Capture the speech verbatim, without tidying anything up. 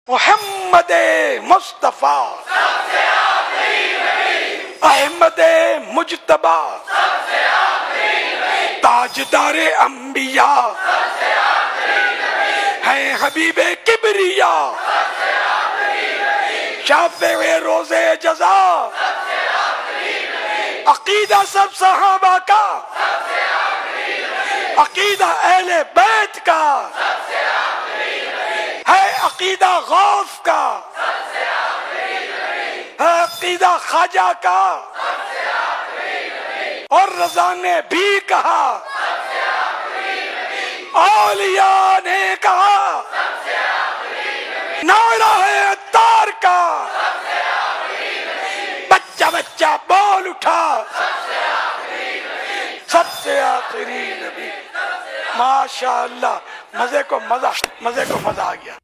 मोहम्मद मुस्तफा सबसे आखिरी नबी, अहमद मुजतबा सबसे आखिरी नबी, ताजदारे अंबिया सबसे आखिरी नबी, हैं हबीबे किबरिया सबसे आखिरी नबी, शाफ़े रोज़े जज़ा सबसे आखिरी नबी, अकीदा सब सहाबा का सबसे आखिरी नबी, अकीदा अहले बैत का सबसे आखिरी नबी, है अकीदा गौस का सबसे आखिरी नबी, है अकीदा ख्वाजा का सबसे आखिरी नबी, और रज़ा ने भी कहा सबसे आखिरी नबी, औलिया ने कहा सबसे आखिरी नबी, नारा है तार का सबसे आखिरी नबी, बच्चा बच्चा बोल उठा सबसे आखिरी नबी, सबसे आखिरी नबी। माशाअल्लाह, मजे को मजा, मजे को मजा आ गया।